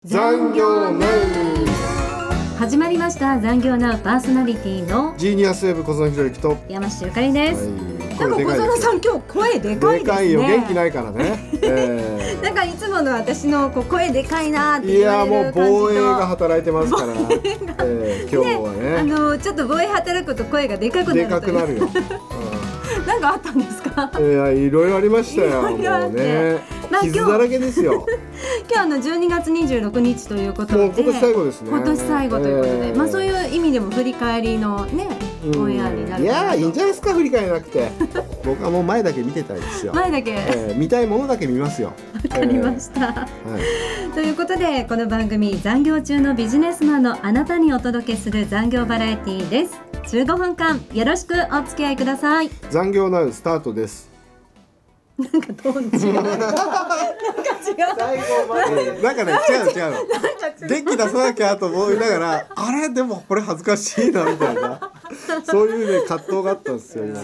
残業ナウ始まりました。残業ナウパーソナリティのジーニアスウェブ小園博之と山下ゆかりです、なんか小園さん今日声でかいですね。 でかいよ、元気ないからね、 なんかいつもの私の声でかいなってい言わやもうれる感じと、 防衛が働いてますから、今日はね、 ちょっと防衛働くと声がでかくなるという。 でかくなるよ、 なんかあったんですか？ いやいろいろありましたよ。もうね、傷だらけですよ。 今日12月26日ということで、 もう今年最後ですね。 今年最後ということで、そういう意味でも振り返りのね、オンエアになる。 いやいいんじゃないですか、振り返らなくて。僕はもう前だけ見てたいですよ。 前だけ、 見たいものだけ見ますよ。 わかりました、ということで、この番組残業中のビジネスマンのあなたにお届けする残業バラエティです。15分間よろしくお付き合いください。 残業ナウスタートです。 なんかトーン違うなんか違う最後までなんかね、違う元気出さなきゃと思いながら、あれでもこれ恥ずかしいなみたいなそういうね葛藤があったんですよ今。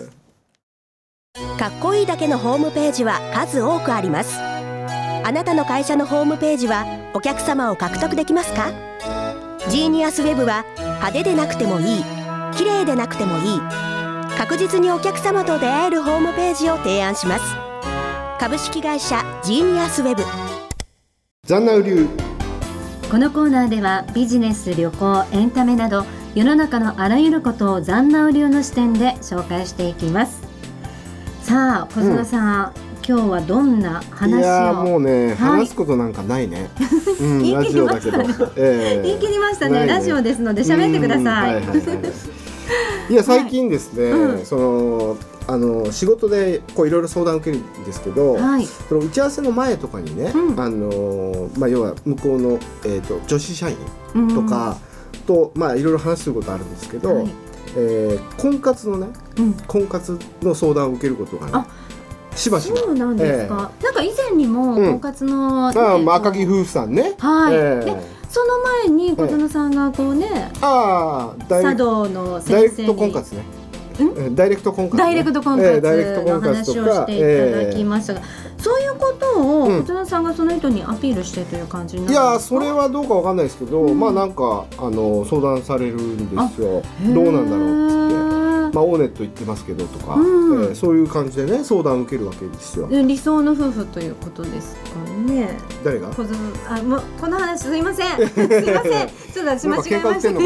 かっこいいだけのホームページは数多くあります。あなたの会社のホームページはお客様を獲得できますか？ジーニアスウェブは派手でなくてもいい、綺麗でなくてもいい、確実にお客様と出会えるホームページを提案します。株式会社ジーニアスウェブ。 残ナウ流。 このコーナーではビジネス、旅行、エンタメなど世の中のあらゆることを残ナウ流の視点で紹介していきます。さあ小園さん、今日はどんな話を？ いやもうね、話すことなんかないね、ラジオだけど、 言い切りましたね。ラジオですので喋ってください。 いや最近ですね、その仕事でこういろいろ相談を受けるんですけど、その打ち合わせの前とかにね、要は向こうの、女子社員とかと、いろいろ話することあるんですけど、婚活のね、婚活の相談を受けることがね、しばしば。 そうなんですか。なんか以前にも婚活の、 赤木夫婦さんね、 その前に小園さんがこうね、茶道の先生にダイレクト婚活ね、ダイレクト婚活の話をしていただきましたが、そういうことを小園さんがその人にアピールしてという感じになるんですか？いやそれはどうかわかんないですけど、なんか相談されるんですよ。どうなんだろうっつって。オーネット言ってますけどとか、そういう感じでね相談を受けるわけですよ。 理想の夫婦ということですかね。 誰が？ もうこの話すいませんすいません、ちょっと私間違えました。すいま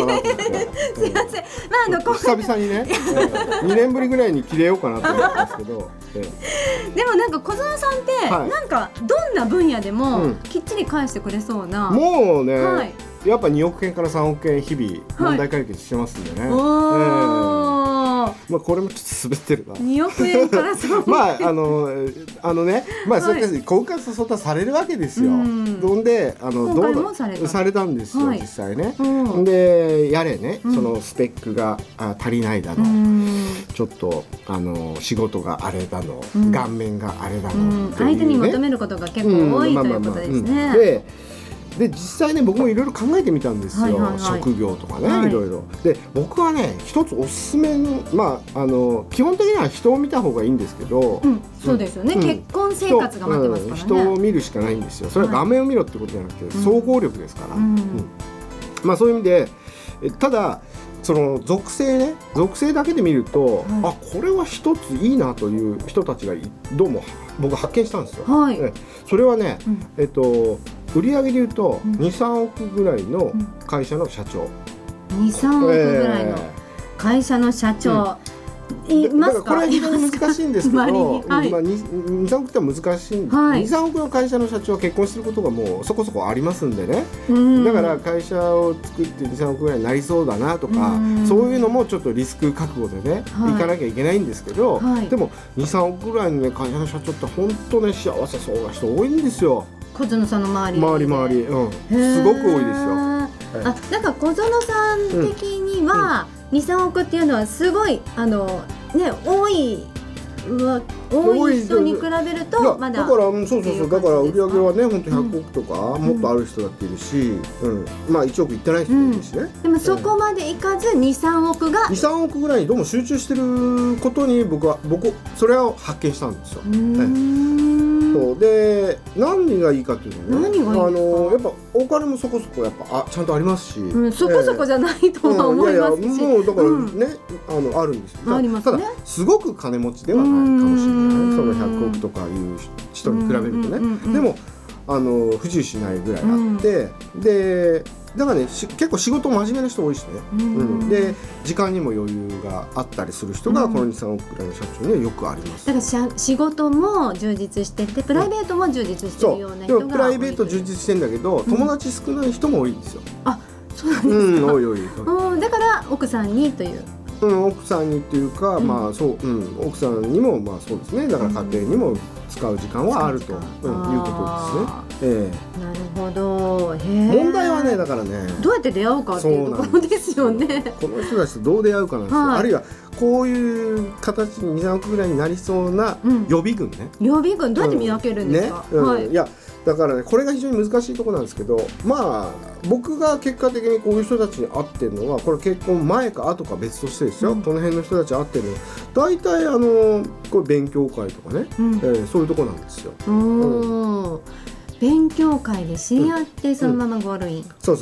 せん、 久々にね、2年ぶりぐらいに切れようかなと思ったんですけど、 でもなんか小園さんって、なんかどんな分野でもきっちり返してくれそうな、 もうね、やっぱ2億円から3億円日々問題解決してますんでね。これもちょっと滑ってるな。 2億円から3億円そうやって婚活相談されるわけですよ。どんで今回もされたんですよ、実際ね。でやれね、そのスペックが足りないだの、ちょっと仕事があれだの、顔面があれだの、 相手に求めることが結構多いということですね。 で実際ね、僕もいろいろ考えてみたんですよ、職業とかね、いろいろ。で僕はね、一つおすすめの、基本的には人を見た方がいいんですけど、 そうですよね、結婚生活が待ってますからね。 人を見るしかないんですよ。それは画面を見ろってことじゃなくて、総合力ですから、そういう意味で、ただその属性だけで見ると、これは一ついいなという人たちがどうも僕発見したんですよ。それはね、売上でいうと 2,3 億ぐらいの会社の社長、 2,3 億ぐらいの会社の社長、いますか？ これは非常に難しいんですけど、2,3 億って難しいんです。2,3 億の会社の社長は結婚することがもうそこそこありますんでね、だから会社を作って2,3 億ぐらいになりそうだなとか、そういうのもちょっとリスク覚悟でね、行かなきゃいけないんですけど、でも 2,3 億ぐらいの、会社の社長って本当ね、幸せそうな人多いんですよ。 小園さんの周り、 すごく多いですよ。 なんか小園さん的には、2、3億っていうのはすごい多い人に比べるとまだ。 だからだから売り上げはね、本当100億とかもっとある人だっているし、1億いってない人もいるしね。 でもそこまでいかず2、3億が 2、3億ぐらいにどうも集中してることに僕それを発見したんですよ。 そうで何がいいかというとね、 何がいいんですか？ やっぱお金もそこそこやっぱちゃんとありますし、 そこそこじゃないとは思いますし、 もうだからね、あるんですよ。 ありますね。 ただすごく金持ちではないかもしれない、その100億とかいう人に比べるとね。でも不自由しないぐらいあって、でだからね結構仕事真面目な人多いしね、で時間にも余裕があったりする人がこの2、3億くらいの社長にはよくあります。 だから仕事も充実しててプライベートも充実してるような人が多い。 でもプライベート充実してんだけど、友達少ない人も多いんですよ。 あ、そうなんですか。 多い。 だから奥さんにという。 奥さんにっていうか、まあそう、奥さんにもまあそうですね。だから家庭にも使う時間はあるということですね。 なるほど。 問題はね、だからね、 どうやって出会うかっていうところですよね。 この人たちとどう出会うかなんですよ。あるいはこういう形に2、3億ぐらいになりそうな予備軍ね。 予備軍どうやって見分けるんですか？ いやだからね、これが非常に難しいところなんですけど、まあ僕が結果的にこういう人たちに会ってるのは、これ結婚前か後か別としてですよ、この辺の人たち会ってるのは大体これ勉強会とかね、そういうところなんですよ。 勉強会で知り合ってそのままゴールイン。 そう。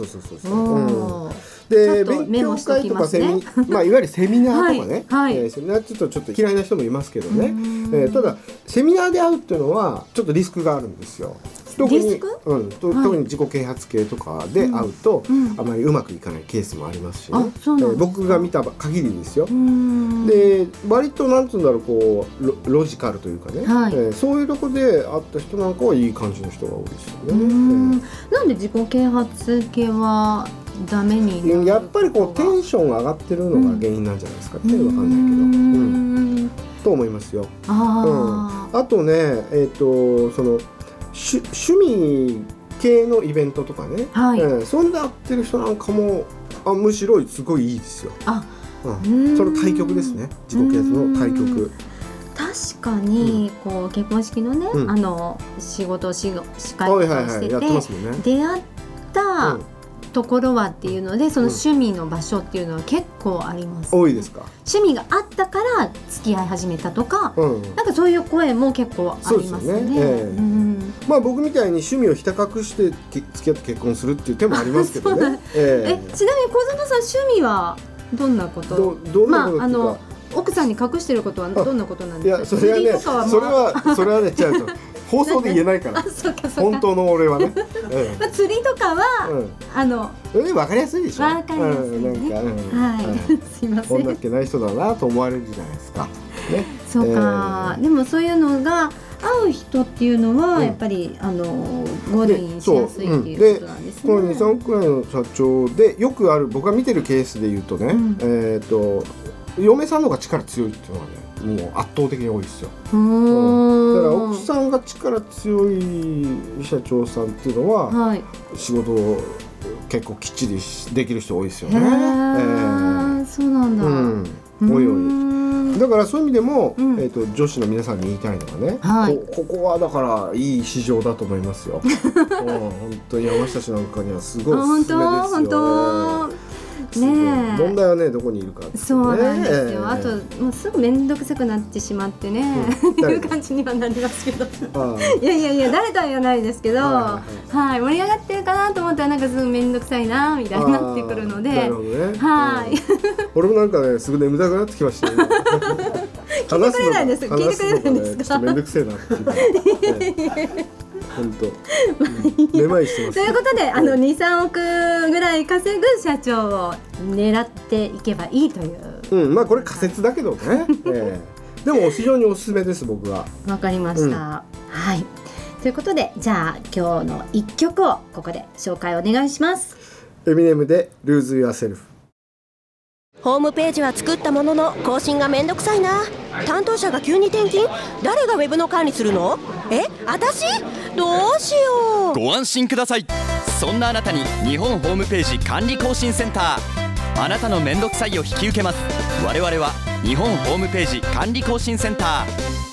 で勉強会とかまあいわゆるセミナーとかね、セミナーちょっと嫌いな人もいますけどね、ただセミナーで会うっていうのはちょっとリスクがあるんですよ。特に自己啓発系とかで会うと、あまりうまくいかないケースもありますしね。僕が見た限りですよ。で割となんつうんだろう、こうロジカルというかね、そういうとこで会った人なんかはいい感じの人が多いですよね。 なんで自己啓発系はダメになる？ やっぱりこうテンションが上がってるのが原因なんじゃないですかね。わかんないけど、と思いますよ。あとね、その趣味系のイベントとかね、そんで会ってる人なんかもむしろすごいいいですよ。その対局ですね、自己啓発の対局。 確かにこう結婚式のね、仕事を司会とかしてて出会ったところはっていうので、その趣味の場所っていうのは結構あります。 多いですか？ 趣味があったから付き合い始めたとか、なんかそういう声も結構ありますね。 まあ僕みたいに趣味をひた隠して付き合って結婚するっていう手もありますけどね。 ちなみに小園さん趣味はどんなこと？奥さんに隠してることはどんなことなんですか？いや、 それはね、違うと放送で言えないから。本当の俺はね。 釣りとかは分かりやすいでしょ。 分かりやすいね。すいません。 こんだけない人だなと思われるじゃないですか。 そうか。でもそういうのが合う人っていうのはやっぱりゴールインしやすいっていうことなんですね。 この2、3億くらいの社長でよくある、僕が見てるケースで言うとね、嫁さんの方が力強いっていうのはね、もう圧倒的に多いですよ。だから奥さんが力強い社長さんっていうのは、仕事を結構きっちりできる人多いですよね。 そうなんだ。 多い。だからそういう意味でも、女子の皆さんに言いたいのはね、ここはだからいい市場だと思いますよ。本当に山下氏なんかにはすごいおすすめですよね。問題はね、どこにいるか。 そうなんですよ。あともうすぐ面倒くさくなってしまってね、いう感じにはなりますけど。いや誰とは言わないですけど、盛り上がってるかなと思ったらなんかすぐ面倒くさいなみたいになってくるので。なるほどね。 俺もなんかね、すぐ眠たくなってきましたね。 聞いてくれないです。聞いてくれないんですか？ ちょっと面倒くせえなって。本当。めまいしてます。 ということで、2、3億ぐらい稼ぐ社長を狙っていけばいいという。 まあこれ仮説だけどね。でも非常におすすめです、僕は。 わかりました。はい。ということで、じゃあ今日の一曲をここで紹介お願いします。 エミネムで Lose Yourself。 ホームページは作ったものの更新がめんどくさいな。担当者が急に転勤？誰がウェブの管理するの？私？どうしよう。 ご安心ください。そんなあなたに日本ホームページ管理更新センター。あなたのめんどくさいを引き受けます。我々は日本ホームページ管理更新センタ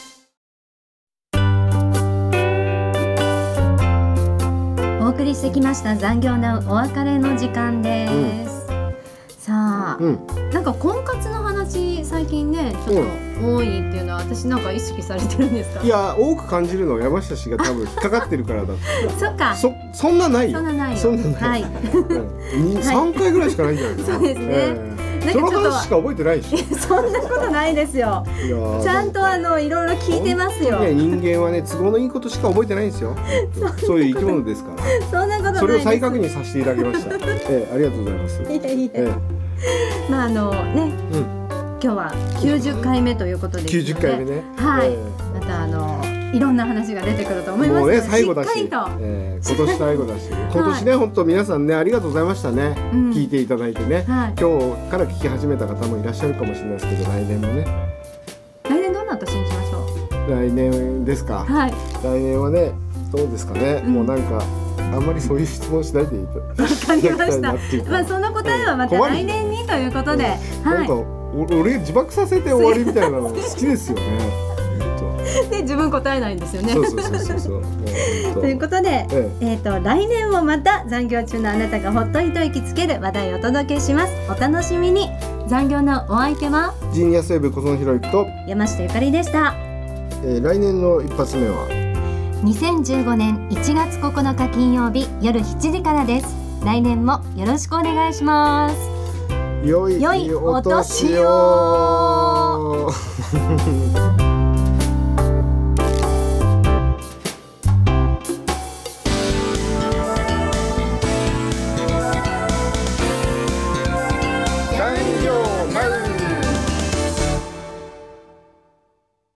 ー。お送りしてきました残業なお別れの時間です。さあ、なんか婚活の話私最近ねちょっと多いっていうのは私なんか意識されてるんですか？ いや多く感じるのは山下氏が多分引っかかってるからだそっか。 そんなないよ。 そんなないよ。 そんなない。 はい。 3回ぐらいしかないんじゃないかな。 そうですね。 その話しか覚えてないでしょ。 そんなことないですよ。ちゃんといろいろ聞いてますよ。 人間はね都合のいいことしか覚えてないんですよ。そういう生き物ですから。 そんなことないです。 それを再確認させていただきました。ありがとうございます。 まあね、今日は90回目ということで 90回目ね。 はい。またいろんな話が出てくると思いますので、 もうね最後だし、 しっかりと今年最後だし、今年ね本当皆さんねありがとうございましたね。聞いていただいてね。今日から聞き始めた方もいらっしゃるかもしれないですけど、来年もね。 来年どんな年にしましょう。 来年ですか。 はい。 来年はねどうですかね。もうなんかあんまりそういう質問しないでいいと。 わかりました。まあその答えはまた来年にということで、 なんか俺自爆させて終わりみたいなの好きですよね。 で自分答えないんですよね。 そうということで、来年もまた残業中のあなたがほっと一息つける話題をお届けします。お楽しみに。残業のお相手はジーニアスウェブ小園博之と山下ゆかりでした。 来年の一発目は 2015年1月9日金曜日夜7時からです。来年もよろしくお願いします。 良いお年を。